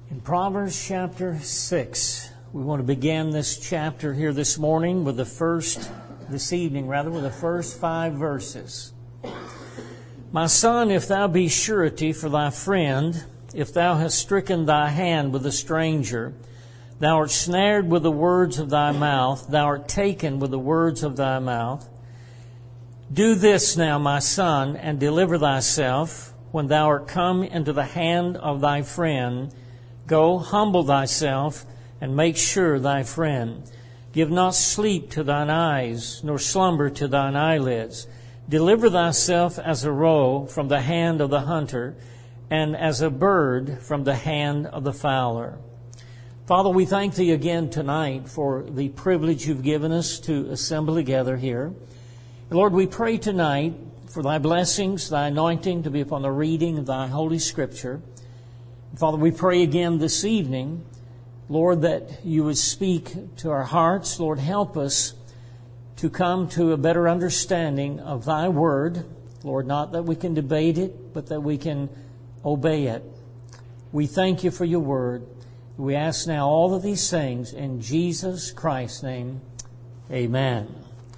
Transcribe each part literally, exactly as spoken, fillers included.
In Proverbs chapter six, we want to begin this chapter here this morning with the first, this evening rather, with the first five verses. My son, if thou be surety for thy friend, if thou hast stricken thy hand with a stranger, thou art snared with the words of thy mouth, thou art taken with the words of thy mouth. Do this now, my son, and deliver thyself, when thou art come into the hand of thy friend. Go, humble thyself, and make sure thy friend. Give not sleep to thine eyes, nor slumber to thine eyelids. Deliver thyself as a roe from the hand of the hunter, and as a bird from the hand of the fowler. Father, we thank Thee again tonight for the privilege You've given us to assemble together here. Lord, we pray tonight for Thy blessings, Thy anointing to be upon the reading of Thy Holy Scripture. Father, we pray again this evening, Lord, that You would speak to our hearts. Lord, help us to come to a better understanding of Thy Word. Lord, not that we can debate it, but that we can obey it. We thank You for Your Word. We ask now all of these things in Jesus Christ's name. Amen.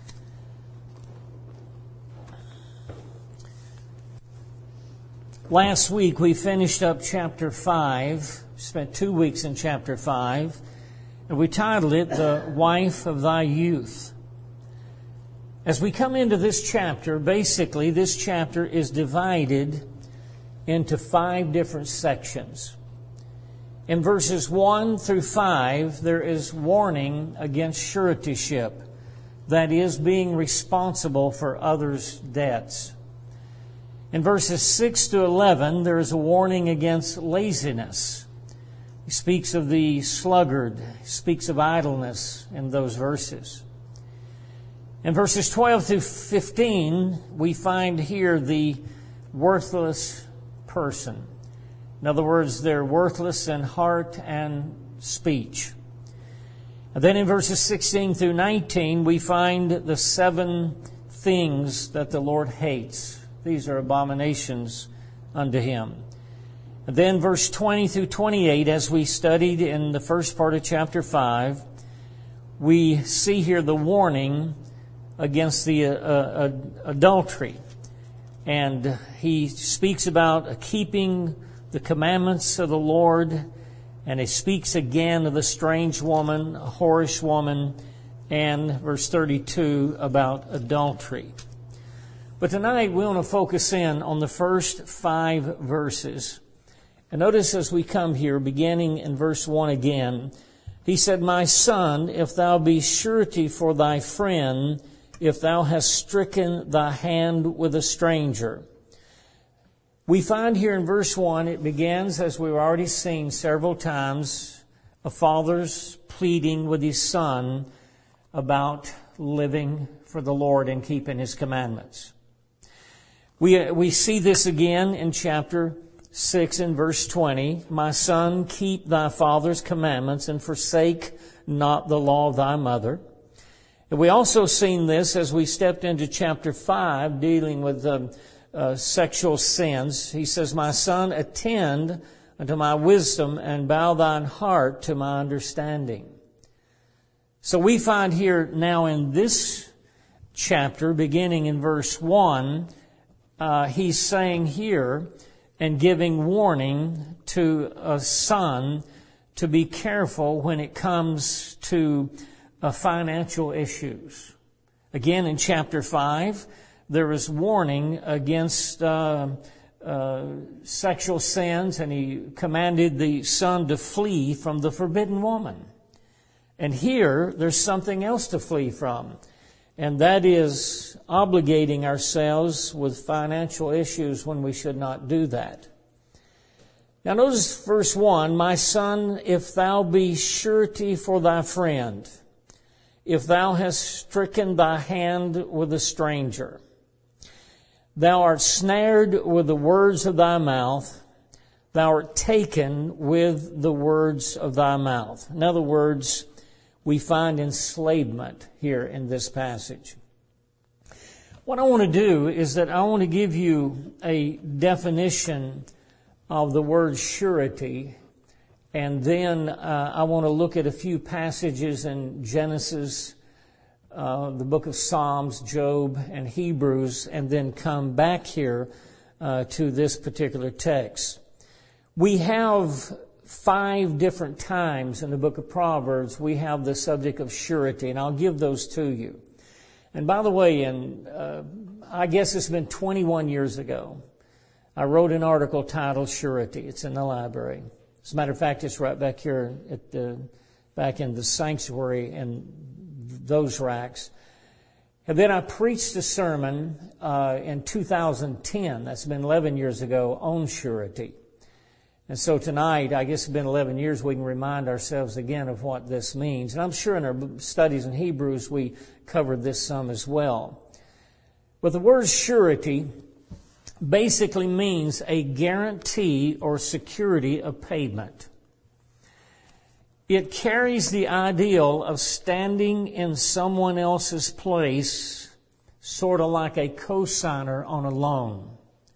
Last week we finished up chapter five, spent two weeks in chapter five, and we titled it, The Wife of Thy Youth. As we come into this chapter, basically this chapter is divided into five different sections. In verses one through five, there is warning against suretyship, that is, being responsible for others' debts. In verses six to eleven, there is a warning against laziness. He speaks of the sluggard, he speaks of idleness in those verses. In verses twelve through fifteen, we find here the worthless person. In other words, they're worthless in heart and speech. And then in verses sixteen through nineteen, we find the seven things that the Lord hates. These are abominations unto Him. And then verse twenty through twenty-eight, as we studied in the first part of chapter five, we see here the warning against the uh, uh, adultery. And he speaks about keeping the commandments of the Lord, and he speaks again of the strange woman, a whorish woman, and verse thirty-two about adultery. But tonight we want to focus in on the first five verses. And notice as we come here, beginning in verse one again, he said, My son, if thou be surety for thy friend, if thou hast stricken thy hand with a stranger. We find here in verse one, it begins, as we've already seen several times, a father's pleading with his son about living for the Lord and keeping His commandments. We we see this again in chapter six and verse twenty. My son, keep thy father's commandments and forsake not the law of thy mother. And we also seen this as we stepped into chapter five, dealing with um, uh, sexual sins. He says, My son, attend unto my wisdom and bow thine heart to my understanding. So we find here now in this chapter, beginning in verse one, Uh, he's saying here and giving warning to a son to be careful when it comes to uh, financial issues. Again, in chapter five, there is warning against uh, uh, sexual sins, and he commanded the son to flee from the forbidden woman. And here, there's something else to flee from. And that is obligating ourselves with financial issues when we should not do that. Now notice verse one, My son, if thou be surety for thy friend, if thou hast stricken thy hand with a stranger, thou art snared with the words of thy mouth, thou art taken with the words of thy mouth. In other words, we find enslavement here in this passage. What I want to do is that I want to give you a definition of the word surety And then uh, I want to look at a few passages in Genesis, uh, the book of Psalms, Job, and Hebrews, and then come back here uh, to this particular text. We have five different times in the book of Proverbs, we have the subject of surety, and I'll give those to you. And by the way, in, uh, I guess it's been twenty-one years ago, I wrote an article titled Surety. It's in the library. As a matter of fact, it's right back here at the, back in the sanctuary in those racks. And then I preached a sermon uh, in two thousand ten, that's been eleven years ago, on surety. And so tonight, I guess it's been eleven years, we can remind ourselves again of what this means. And I'm sure in our studies in Hebrews, we covered this some as well. But the word surety basically means a guarantee or security of payment. It carries the ideal of standing in someone else's place, sort of like a cosigner on a loan.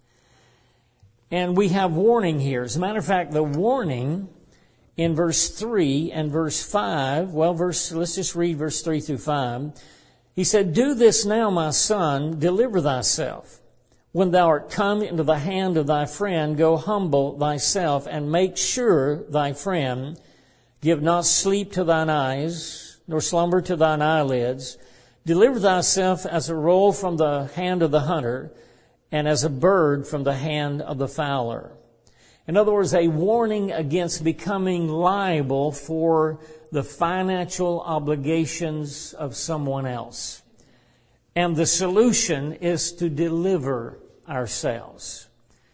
And we have warning here. As a matter of fact, the warning in verse three and verse five, well, verse, let's just read verse three through five. He said, "Do this now, my son, deliver thyself. When thou art come into the hand of thy friend, go humble thyself and make sure thy friend. Give not sleep to thine eyes, nor slumber to thine eyelids. Deliver thyself as a roll from the hand of the hunter, and as a bird from the hand of the fowler." In other words, a warning against becoming liable for the financial obligations of someone else. And the solution is to deliver ourselves.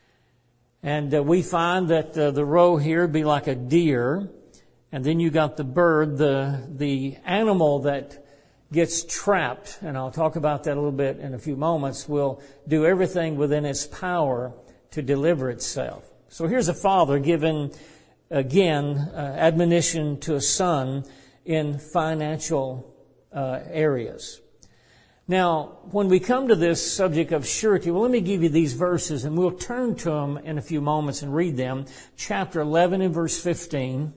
And uh, we find that uh, the row here be like a deer, and then you got the bird, the the animal that gets trapped, and I'll talk about that a little bit in a few moments, will do everything within its power to deliver itself. So here's a father giving, again, uh, admonition to a son in financial uh, areas. Now, when we come to this subject of surety, well, let me give you these verses, and we'll turn to them in a few moments and read them. Chapter eleven and verse fifteen.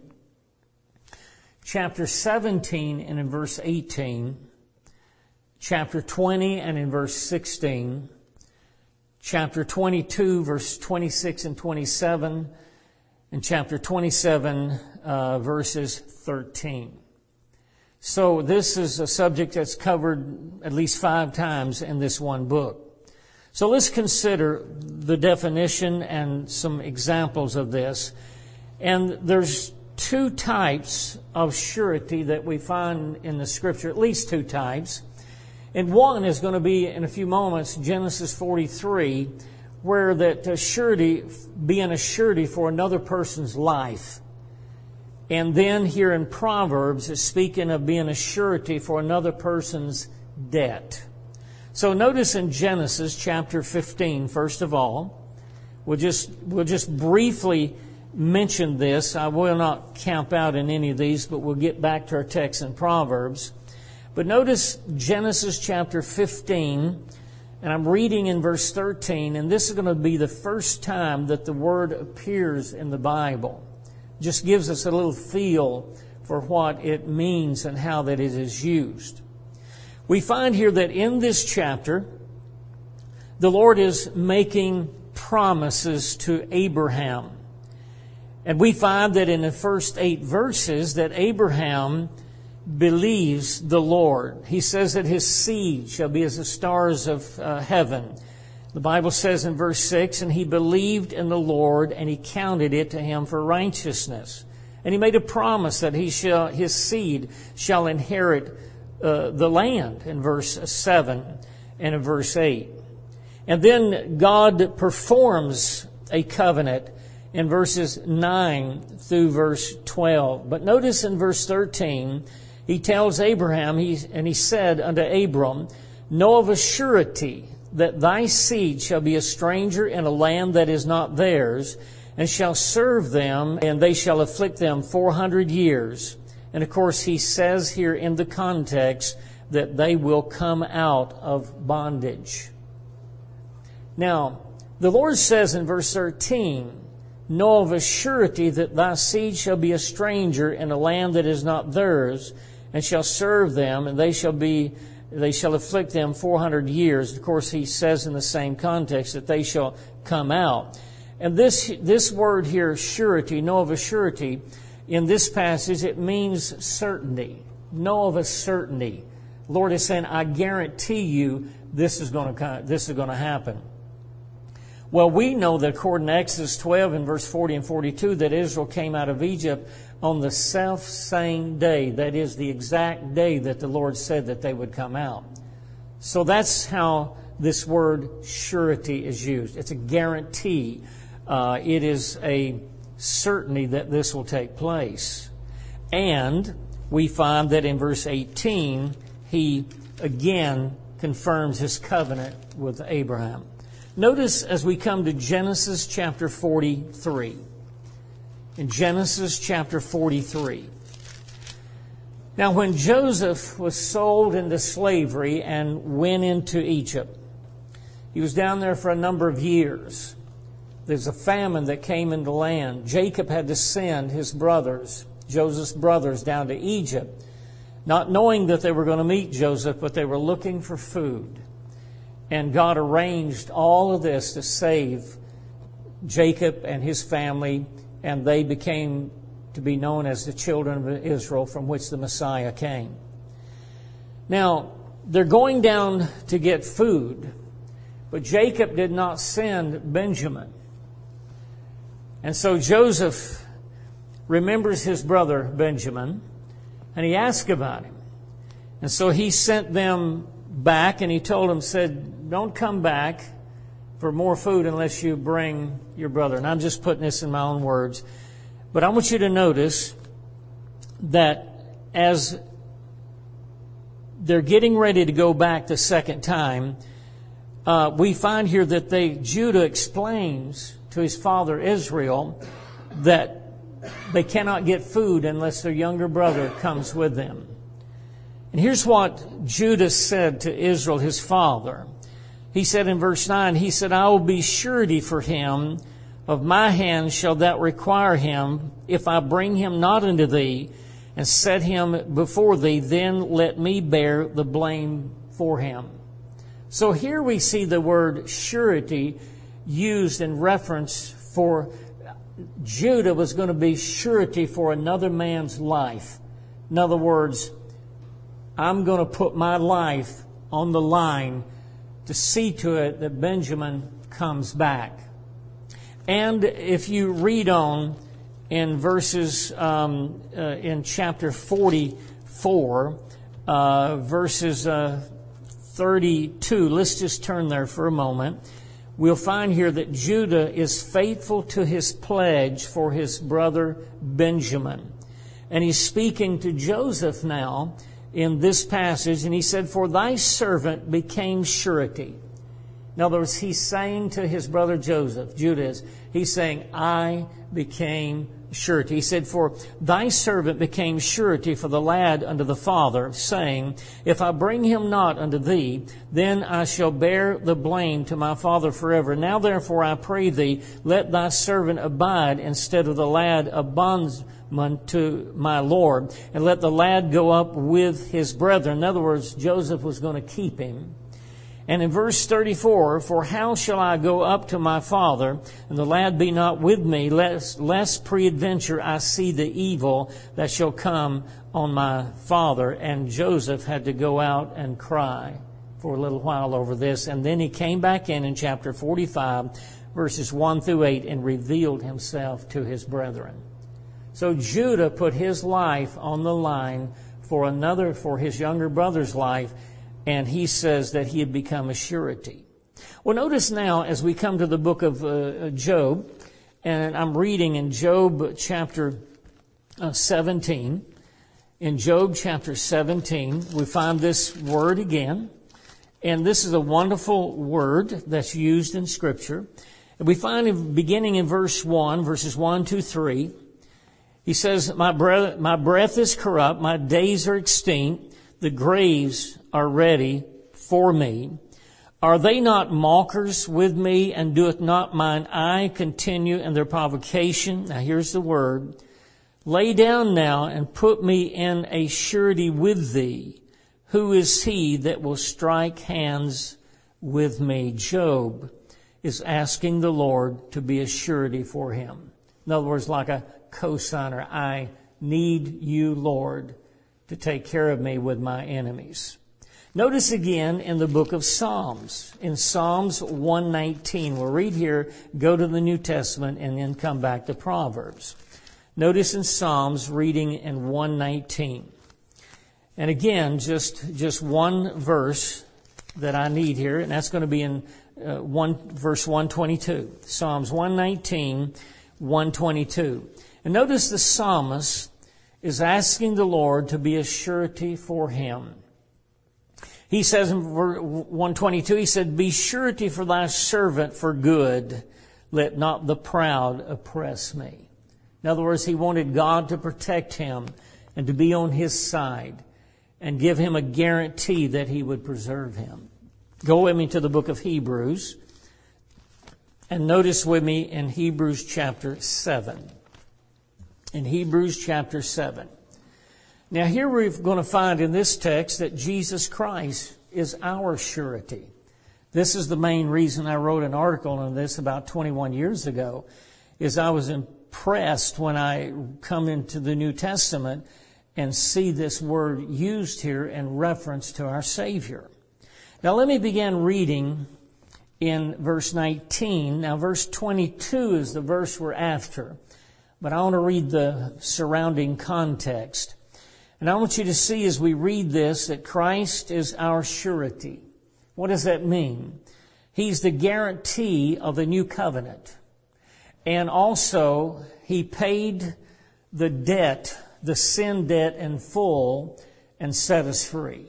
Chapter seventeen and in verse eighteen. Chapter twenty and in verse sixteen. Chapter twenty-two, verse twenty-six and twenty-seven. And chapter twenty-seven, uh, verses thirteen. So this is a subject that's covered at least five times in this one book. So let's consider the definition and some examples of this. And there's two types of surety that we find in the Scripture, at least two types. And one is going to be, in a few moments, Genesis forty-three, where that uh, surety, being a surety for another person's life. And then here in Proverbs, it's speaking of being a surety for another person's debt. So notice in Genesis chapter fifteen, first of all, we'll just, we'll just briefly mention this. I will not camp out in any of these, but we'll get back to our text in Proverbs. But notice Genesis chapter fifteen, and I'm reading in verse thirteen, and this is going to be the first time that the word appears in the Bible. Just gives us a little feel for what it means and how that it is used. We find here that in this chapter, the Lord is making promises to Abraham. And we find that in the first eight verses that Abraham believes the Lord. He says that his seed shall be as the stars of uh, heaven. The Bible says in verse six, "And he believed in the Lord, and he counted it to him for righteousness." And he made a promise that he shall, his seed shall inherit uh, the land in verse seven and in verse eight. And then God performs a covenant in verses nine through verse twelve. But notice in verse thirteen, he tells Abraham, he, and he said unto Abram, "Know of a surety that thy seed shall be a stranger in a land that is not theirs, and shall serve them, and they shall afflict them four hundred years. And of course, he says here in the context that they will come out of bondage. Now, the Lord says in verse thirteen know of a surety that thy seed shall be a stranger in a land that is not theirs, and shall serve them, and they shall be they shall afflict them four hundred years. Of course, he says in the same context that they shall come out. And this this word here, surety, know of a surety, in this passage, it means certainty. Know of a certainty. The Lord is saying, I guarantee you this is going to this is going to happen. Well, we know that according to Exodus twelve and verse forty and forty-two, that Israel came out of Egypt on the self-same day. That is the exact day that the Lord said that they would come out. So that's how this word surety is used. It's a guarantee. Uh, it is a certainty that this will take place. And we find that in verse eighteen, he again confirms his covenant with Abraham. Notice as we come to Genesis chapter forty-three. In Genesis chapter forty-three. Now when Joseph was sold into slavery and went into Egypt, he was down there for a number of years. There's a famine that came into land. Jacob had to send his brothers, Joseph's brothers, down to Egypt, not knowing that they were going to meet Joseph, but they were looking for food. And God arranged all of this to save Jacob and his family, and they became to be known as the children of Israel, from which the Messiah came. Now, they're going down to get food, but Jacob did not send Benjamin. And so Joseph remembers his brother Benjamin, and he asked about him. And so he sent them back, and he told them, said, don't come back for more food unless you bring your brother. And I'm just putting this in my own words. But I want you to notice that as they're getting ready to go back the second time, uh, we find here that they Judah explains to his father Israel that they cannot get food unless their younger brother comes with them. And here's what Judah said to Israel, his father. He said in verse nine, he said, I will be surety for him. Of my hand shall thou require him. If I bring him not unto thee and set him before thee, then let me bear the blame for him. So here we see the word surety used in reference for Judah was going to be surety for another man's life. In other words, I'm going to put my life on the line to see to it that Benjamin comes back. And if you read on in verses, um, uh, in chapter forty-four, uh, verses uh, thirty-two, let's just turn there for a moment. We'll find here that Judah is faithful to his pledge for his brother Benjamin. And he's speaking to Joseph now in this passage, and he said, for thy servant became surety. In other words, he's saying to his brother Joseph, Judah is, he's saying, I became surety. He said, for thy servant became surety for the lad unto the father, saying, if I bring him not unto thee, then I shall bear the blame to my father forever. Now therefore I pray thee, let thy servant abide instead of the lad a bondsman to my Lord, and let the lad go up with his brethren. In other words, Joseph was going to keep him. And in verse thirty-four, for how shall I go up to my father, and the lad be not with me, lest, lest peradventure I see the evil that shall come on my father? And Joseph had to go out and cry for a little while over this. And then he came back in in chapter forty-five, verses one through eight, and revealed himself to his brethren. So Judah put his life on the line for another, for his younger brother's life, and he says that he had become a surety. Well, notice now as we come to the book of uh, Job, and I'm reading in Job chapter uh, seventeen. In Job chapter seventeen, we find this word again. And this is a wonderful word that's used in Scripture. And we find it beginning in verse one, verses one, two, three. He says, my breath, my breath is corrupt, my days are extinct, the graves are ready for me. Are they not mockers with me, and doeth not mine eye continue in their provocation? Now here's the word. Lay down now and put me in a surety with thee. Who is he that will strike hands with me? Job is asking the Lord to be a surety for him. In other words, like a cosigner. I need you, Lord, to take care of me with my enemies. Notice again in the book of Psalms, in Psalms one nineteen. We'll read here, go to the New Testament, and then come back to Proverbs. Notice in Psalms, reading in one nineteen. And again, just, just one verse that I need here, and that's going to be in uh, one, verse one twenty-two. Psalms one nineteen, one twenty-two. And notice the psalmist is asking the Lord to be a surety for him. He says in one twenty-two, he said, be surety for thy servant for good. Let not the proud oppress me. In other words, he wanted God to protect him and to be on his side and give him a guarantee that he would preserve him. Go with me to the book of Hebrews and notice with me in Hebrews chapter seven. In Hebrews chapter seven. Now here we're going to find in this text that Jesus Christ is our surety. This is the main reason I wrote an article on this about twenty-one years ago, is I was impressed when I come into the New Testament and see this word used here in reference to our Savior. Now let me begin reading in verse nineteen. Now verse twenty-two is the verse we're after, but I want to read the surrounding context. And I want you to see as we read this that Christ is our surety. What does that mean? He's the guarantee of the new covenant. And also, He paid the debt, the sin debt in full and set us free.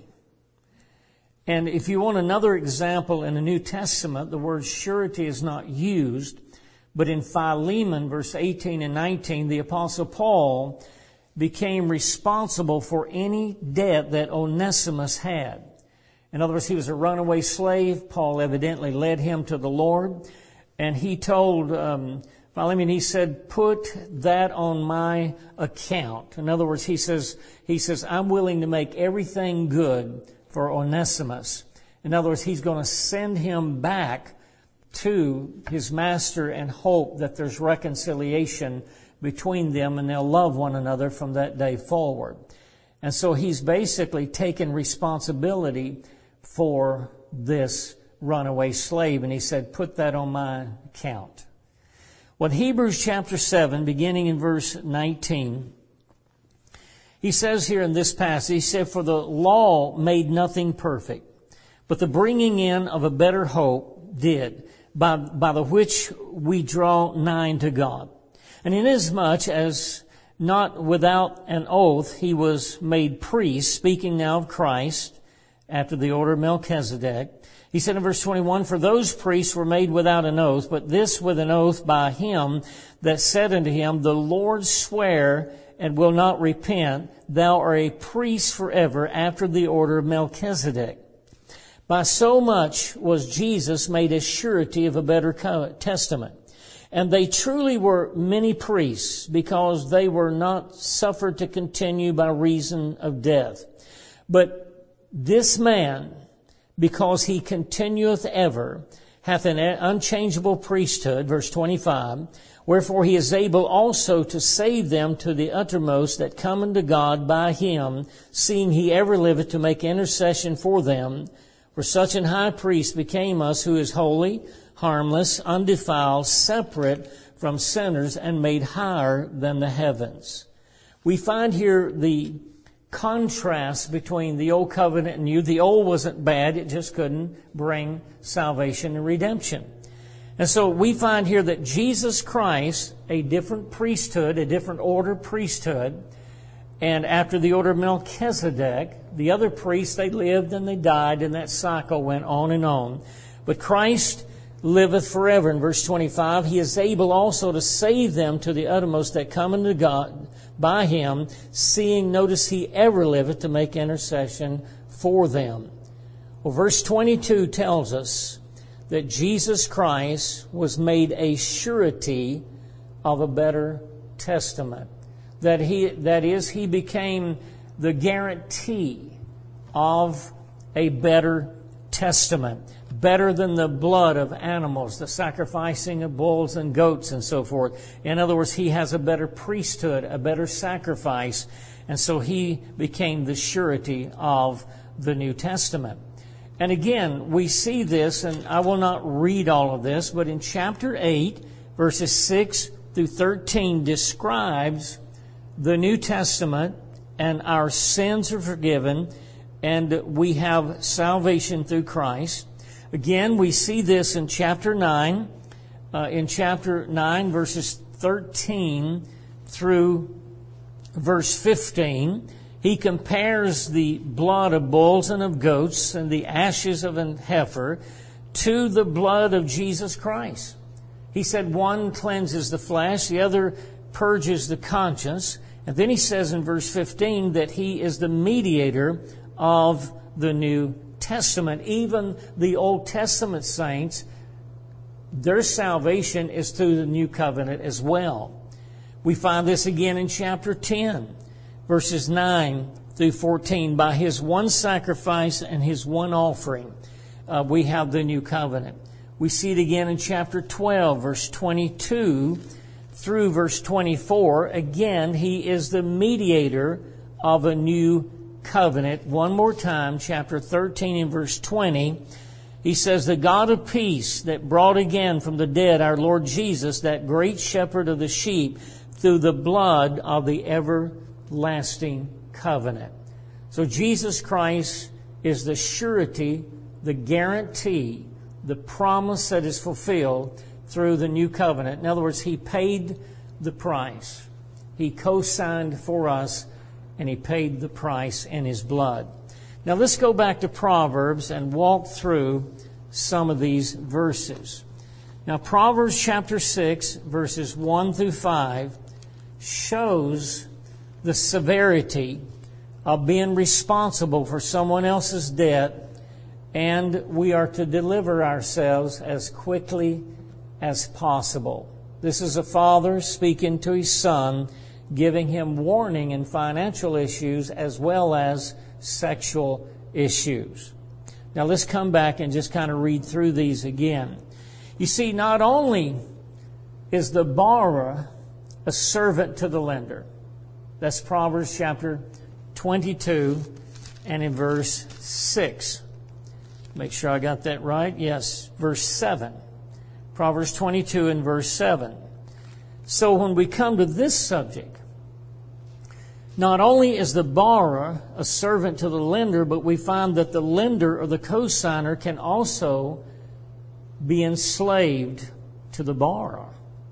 And if you want another example in the New Testament, the word surety is not used, but in Philemon, verse eighteen and nineteen, the Apostle Paul became responsible for any debt that Onesimus had. In other words, he was a runaway slave. Paul evidently led him to the Lord. And he told um, Philemon, he said, put that on my account. In other words, he says, he says, I'm willing to make everything good for Onesimus. In other words, he's going to send him back to his master and hope that there's reconciliation between them and they'll love one another from that day forward. And so he's basically taken responsibility for this runaway slave. And he said, put that on my account. Well, in Hebrews chapter seven, beginning in verse nineteen, he says here in this passage, he said, for the law made nothing perfect, but the bringing in of a better hope did, by, by the which we draw nigh to God. And inasmuch as not without an oath he was made priest, speaking now of Christ, after the order of Melchizedek, he said in verse twenty-one, for those priests were made without an oath, but this with an oath by him that said unto him, the Lord swear and will not repent, thou art a priest forever after the order of Melchizedek. By so much was Jesus made a surety of a better testament. And they truly were many priests, because they were not suffered to continue by reason of death. But this man, because he continueth ever, hath an unchangeable priesthood, verse twenty-five, wherefore he is able also to save them to the uttermost that come unto God by him, seeing he ever liveth to make intercession for them. For such an high priest became us, who is holy, harmless, undefiled, separate from sinners, and made higher than the heavens. We find here the contrast between the old covenant and new. The old wasn't bad, it just couldn't bring salvation and redemption. And so we find here that Jesus Christ, a different priesthood, a different order priesthood, and after the order of Melchizedek, the other priests, they lived and they died, and that cycle went on and on. But Christ liveth forever. In verse twenty-five, he is able also to save them to the uttermost that come unto God by him, seeing, notice, he ever liveth to make intercession for them. Well, verse twenty-two tells us that Jesus Christ was made a surety of a better testament. That he, that is, He became the guarantee of a better testament. Better than the blood of animals, the sacrificing of bulls and goats and so forth. In other words, He has a better priesthood, a better sacrifice. And so He became the surety of the New Testament. And again, we see this, and I will not read all of this, but in chapter eight, verses six through thirteen describes the New Testament, and our sins are forgiven, and we have salvation through Christ. Again, we see this in chapter nine, uh, in chapter nine, verses thirteen through verse fifteen. He compares the blood of bulls and of goats and the ashes of an heifer to the blood of Jesus Christ. He said one cleanses the flesh, the other purges the conscience. And then he says in verse fifteen that He is the mediator of the New Testament. Even the Old Testament saints, their salvation is through the New Covenant as well. We find this again in chapter ten, verses nine through fourteen. By His one sacrifice and His one offering, uh, we have the New Covenant. We see it again in chapter twelve, verse twenty-two through verse twenty-four. Again, He is the mediator of a new covenant. One more time, chapter thirteen and verse twenty. He says, the God of peace that brought again from the dead our Lord Jesus, that great shepherd of the sheep, through the blood of the everlasting covenant. So Jesus Christ is the surety, the guarantee, the promise that is fulfilled through the new covenant. In other words, He paid the price. He co-signed for us, and He paid the price in His blood. Now let's go back to Proverbs and walk through some of these verses. Now Proverbs chapter six, verses one through five, shows the severity of being responsible for someone else's debt, and we are to deliver ourselves as quickly as possible. This is a father speaking to his son, giving him warning in financial issues as well as sexual issues. Now let's come back and just kind of read through these again. You see, not only is the borrower a servant to the lender. That's Proverbs chapter twenty-two and in verse six. Make sure I got that right. Yes, verse seven. Proverbs twenty-two and verse seven. So when we come to this subject, not only is the borrower a servant to the lender, but we find that the lender or the cosigner can also be enslaved to the borrower.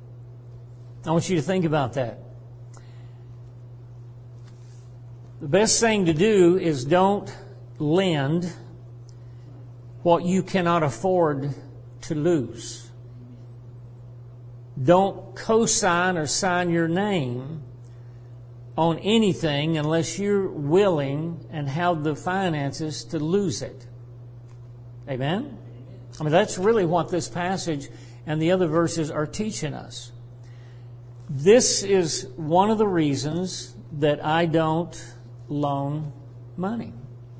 I want you to think about that. The best thing to do is don't lend what you cannot afford to lose. Don't co-sign or sign your name on anything unless you're willing and have the finances to lose it. Amen? I mean, that's really what this passage and the other verses are teaching us. This is one of the reasons that I don't loan money.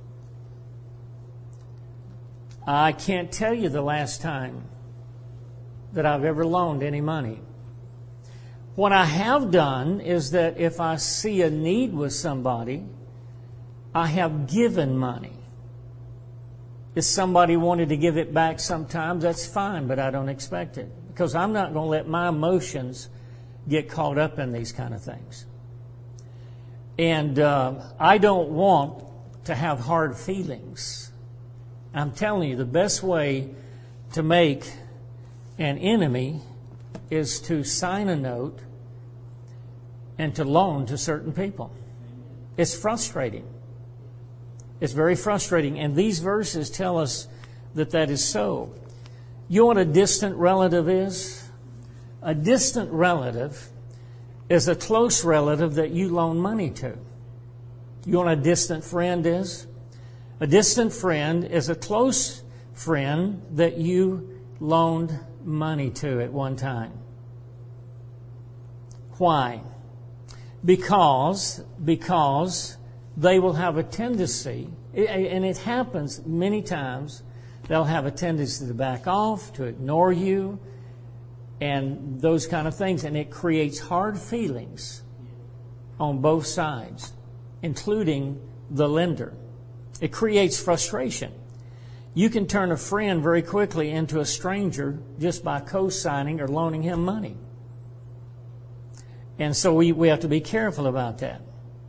I can't tell you the last time that I've ever loaned any money. What I have done is that if I see a need with somebody, I have given money. If somebody wanted to give it back sometimes, that's fine, but I don't expect it. Because I'm not going to let my emotions get caught up in these kind of things. And uh, I don't want to have hard feelings. I'm telling you, the best way to make an enemy is to sign a note and to loan to certain people. It's frustrating. It's very frustrating. And these verses tell us that that is so. You know what a distant relative is? A distant relative is a close relative that you loan money to. You know what a distant friend is? A distant friend is a close friend that you loaned money to at one time. Why? Because, because they will have a tendency, and it happens many times, they'll have a tendency to back off, to ignore you, and those kind of things. And it creates hard feelings on both sides, including the lender. It creates frustration. You can turn a friend very quickly into a stranger just by co-signing or loaning him money. And so we, we have to be careful about that.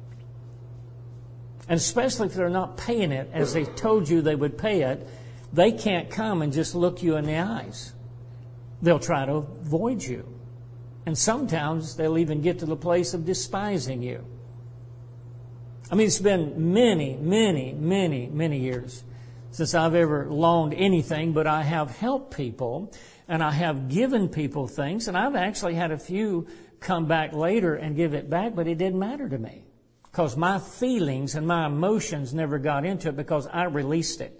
And especially if they're not paying it as they told you they would pay it, they can't come and just look you in the eyes. They'll try to avoid you. And sometimes they'll even get to the place of despising you. I mean, it's been many, many, many, many years since I've ever loaned anything, but I have helped people and I have given people things, and I've actually had a few come back later and give it back, but it didn't matter to me because my feelings and my emotions never got into it because I released it.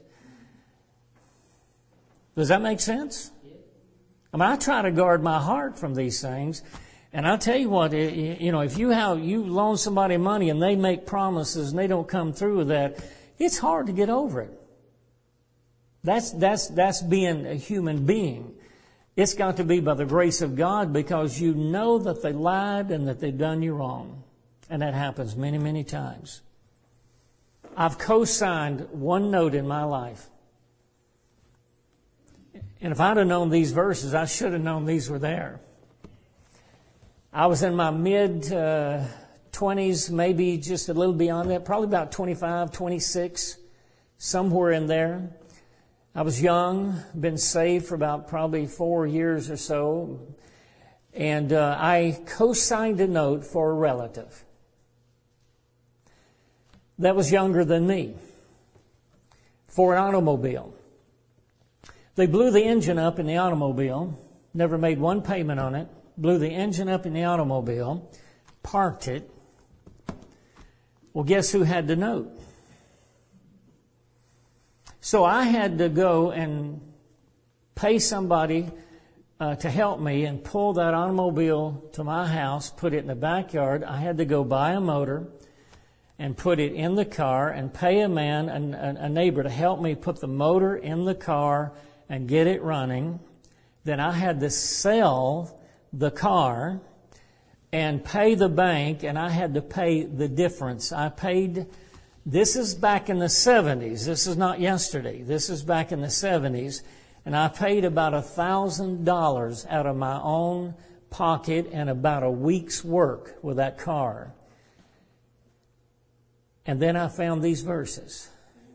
Does that make sense? I mean, I try to guard my heart from these things. And I'll tell you what, you know, if you have, you loan somebody money and they make promises and they don't come through with that, it's hard to get over it. That's, that's, that's being a human being. It's got to be by the grace of God because you know that they lied and that they've done you wrong. And that happens many, many times. I've co-signed one note in my life. And if I'd have known these verses, I should have known these were there. I was in my mid-twenties, uh, maybe just a little beyond that, probably about twenty-five, twenty-six, somewhere in there. I was young, been saved for about probably four years or so, and uh, I co-signed a note for a relative that was younger than me for an automobile. They blew the engine up in the automobile, never made one payment on it, blew the engine up in the automobile, parked it. Well, guess who had the note? So I had to go and pay somebody uh, to help me and pull that automobile to my house, put it in the backyard. I had to go buy a motor and put it in the car and pay a man, a, a neighbor, to help me put the motor in the car and get it running. Then I had to sell the car and pay the bank, and I had to pay the difference. I paid, this is back in the seventies. This is not yesterday. This is back in the seventies. And I paid about a thousand dollars out of my own pocket and about a week's work with that car. And then I found these verses.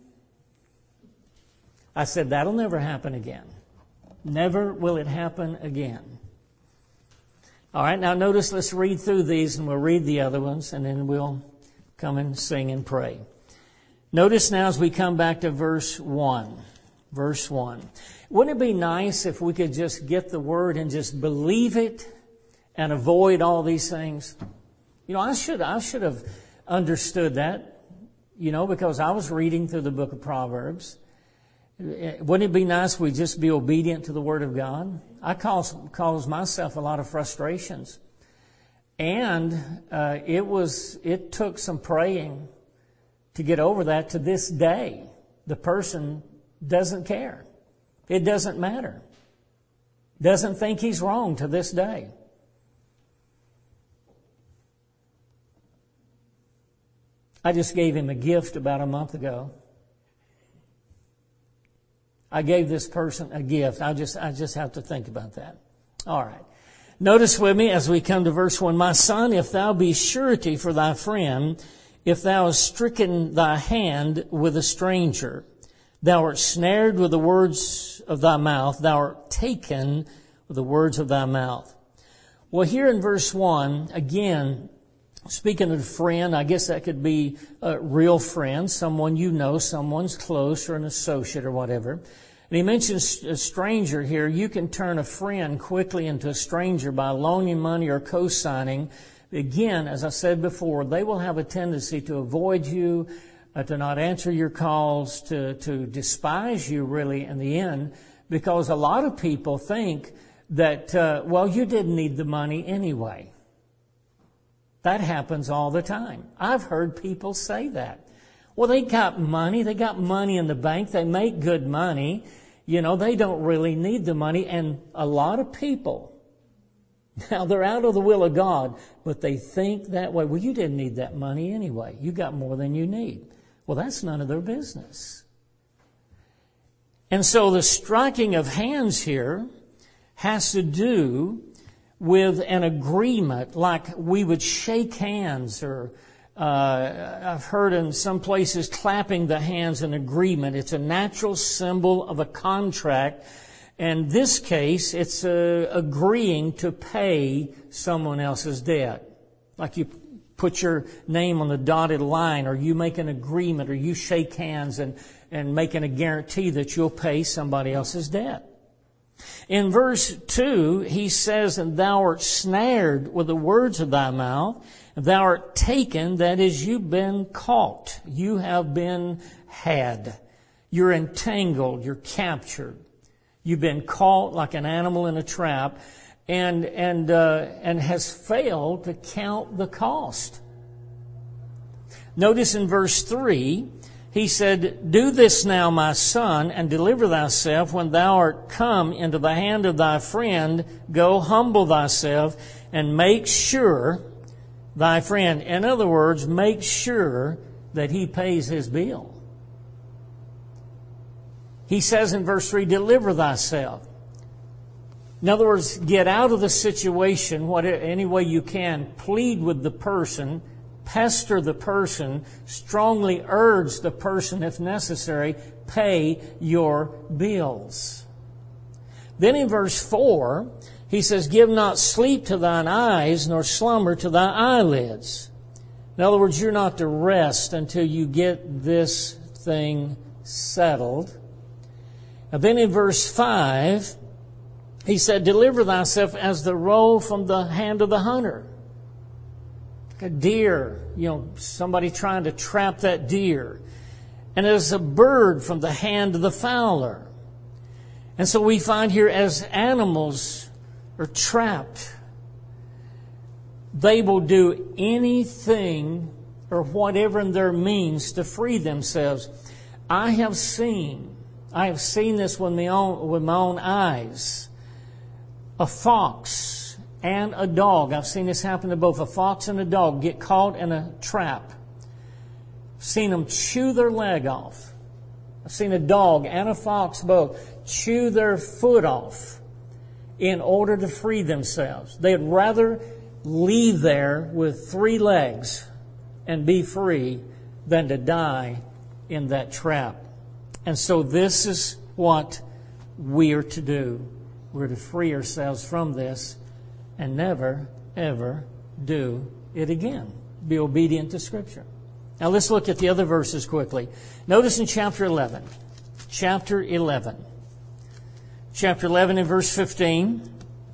I said, that'll never happen again. Never will it happen again. All right, now notice, let's read through these and we'll read the other ones and then we'll come and sing and pray. Notice now as we come back to verse one. Verse one. Wouldn't it be nice if we could just get the word and just believe it and avoid all these things? You know, I should, I should have understood that, you know, because I was reading through the book of Proverbs. Wouldn't it be nice if we just be obedient to the Word of God? I cause, cause myself a lot of frustrations. And uh, it was it took some praying to get over that. To this day, the person doesn't care. It doesn't matter. Doesn't think he's wrong to this day. I just gave him a gift about a month ago. I gave this person a gift. I just, I just have to think about that. All right. Notice with me as we come to verse one. My son, if thou be surety for thy friend, if thou hast stricken thy hand with a stranger, thou art snared with the words of thy mouth, thou art taken with the words of thy mouth. Well, here in verse one, again, speaking of a friend, I guess that could be a real friend, someone you know, someone's close or an associate or whatever. And he mentions a stranger here. You can turn a friend quickly into a stranger by loaning money or co-signing. Again, as I said before, they will have a tendency to avoid you, uh, to not answer your calls, to, to despise you really in the end, because a lot of people think that, uh, well, you didn't need the money anyway. That happens all the time. I've heard people say that. Well, they got money. They got money in the bank. They make good money. You know, they don't really need the money. And a lot of people, now they're out of the will of God, but they think that way. Well, you didn't need that money anyway. You got more than you need. Well, that's none of their business. And so the striking of hands here has to do with an agreement, like we would shake hands, or uh, I've heard in some places clapping the hands in agreement. It's a natural symbol of a contract. In this case, it's uh, agreeing to pay someone else's debt. Like you put your name on the dotted line, or you make an agreement, or you shake hands and, and making a guarantee that you'll pay somebody else's debt. In verse two, he says, and thou art snared with the words of thy mouth. Thou art taken, that is, you've been caught. You have been had. You're entangled. You're captured. You've been caught like an animal in a trap, and and uh, and has failed to count the cost. Notice in verse three, he said, do this now, my son, and deliver thyself when thou art come into the hand of thy friend. Go humble thyself and make sure thy friend. In other words, make sure that he pays his bill. He says in verse three, deliver thyself. In other words, get out of the situation whatever, any way you can. Plead with the person. Pester the person, strongly urge the person if necessary, pay your bills. Then in verse four, he says, give not sleep to thine eyes, nor slumber to thy eyelids. In other words, you're not to rest until you get this thing settled. And then in verse five, he said, deliver thyself as the roe from the hand of the hunter. A deer, you know, somebody trying to trap that deer. And as a bird from the hand of the fowler. And so we find here, as animals are trapped, they will do anything or whatever in their means to free themselves. I have seen, I have seen this with my own, with my own eyes. A fox and a dog. I've seen this happen to both a fox and a dog get caught in a trap. I've seen them chew their leg off. I've seen a dog and a fox both chew their foot off in order to free themselves. They'd rather leave there with three legs and be free than to die in that trap. And so this is what we are to do. We're to free ourselves from this and never, ever do it again. Be obedient to Scripture. Now let's look at the other verses quickly. Notice in chapter eleven. Chapter eleven. Chapter eleven and verse fifteen.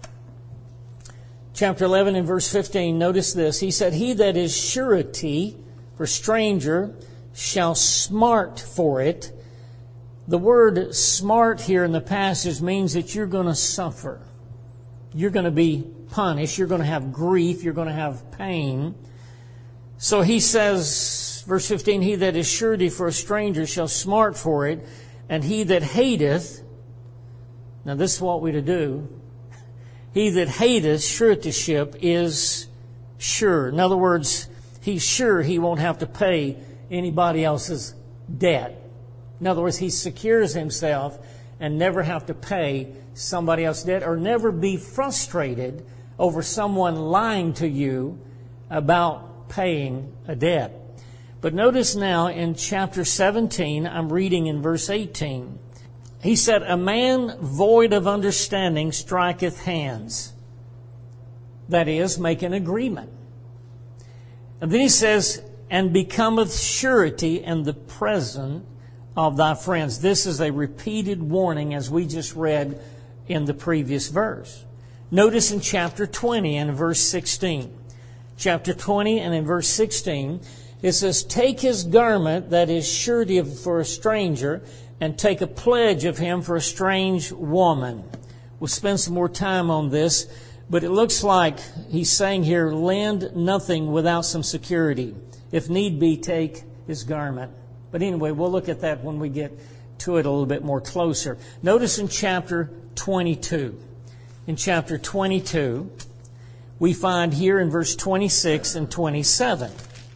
Chapter eleven and verse fifteen. Notice this. He said, he that is surety for stranger shall smart for it. The word smart here in the passage means that you're going to suffer. You're going to be punished. You're going to have grief. You're going to have pain. So he says, verse fifteen, he that is surety for a stranger shall smart for it, and he that hateth, now this is what we're to do, he that hateth suretyship is sure. In other words, he's sure he won't have to pay anybody else's debt. In other words, he secures himself and never have to pay somebody else's debt, or never be frustrated over someone lying to you about paying a debt. But notice now in chapter seventeen, I'm reading in verse eighteen. He said, a man void of understanding striketh hands. That is, make an agreement. And then he says, and becometh surety in the presence of thy friends. This is a repeated warning, as we just read in the previous verse. Notice in chapter twenty and verse sixteen. Chapter twenty and in verse sixteen, It says, take his garment that is surety for a stranger, and take a pledge of him for a strange woman. We'll spend some more time on this, but it looks like he's saying here, lend nothing without some security. If need be, take his garment. But anyway, we'll look at that when we get to it a little bit more closer. Notice in chapter twenty-two. In chapter twenty-two, we find here in verse twenty-six and twenty-seven.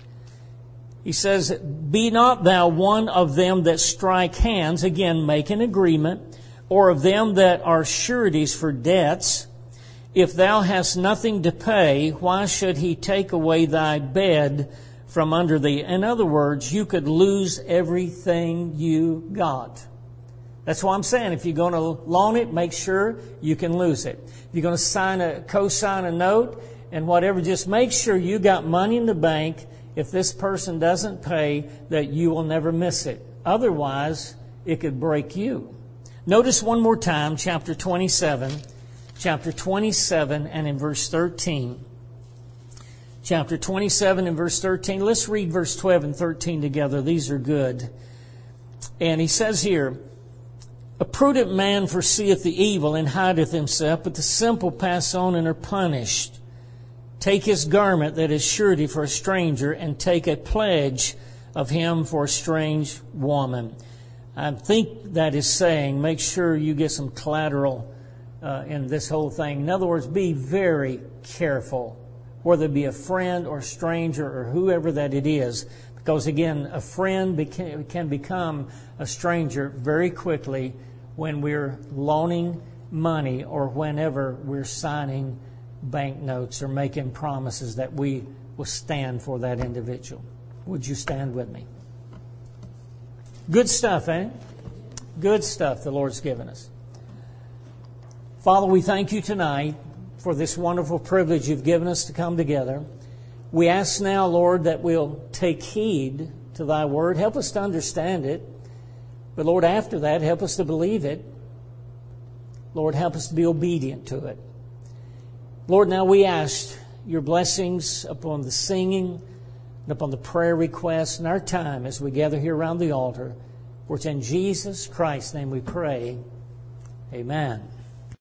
He says, be not thou one of them that strike hands, again, make an agreement, or of them that are sureties for debts. If thou hast nothing to pay, why should he take away thy bed from under thee? In other words, you could lose everything you got. That's why I'm saying, if you're going to loan it, make sure you can lose it. If you're going to sign a, co-sign a note and whatever, just make sure you got money in the bank. If this person doesn't pay, that you will never miss it. Otherwise, it could break you. Notice one more time, chapter twenty-seven, chapter twenty-seven and in verse thirteen. Chapter twenty-seven and verse thirteen. Let's read verse twelve and thirteen together. These are good. And he says here, a prudent man foreseeth the evil and hideth himself, but the simple pass on and are punished. Take his garment that is surety for a stranger, and take a pledge of him for a strange woman. I think that is saying, make sure you get some collateral uh, in this whole thing. In other words, be very careful, whether it be a friend or stranger or whoever that it is. Because again, a friend beca- can become a stranger very quickly when we're loaning money or whenever we're signing banknotes or making promises that we will stand for that individual. Would you stand with me? Good stuff, eh? Good stuff the Lord's given us. Father, we thank you tonight for this wonderful privilege you've given us to come together. We ask now, Lord, that we'll take heed to thy word. Help us to understand it. But Lord, after that, help us to believe it. Lord, help us to be obedient to it. Lord, now we ask your blessings upon the singing and upon the prayer requests and our time as we gather here around the altar. For it's in Jesus Christ's name we pray. Amen.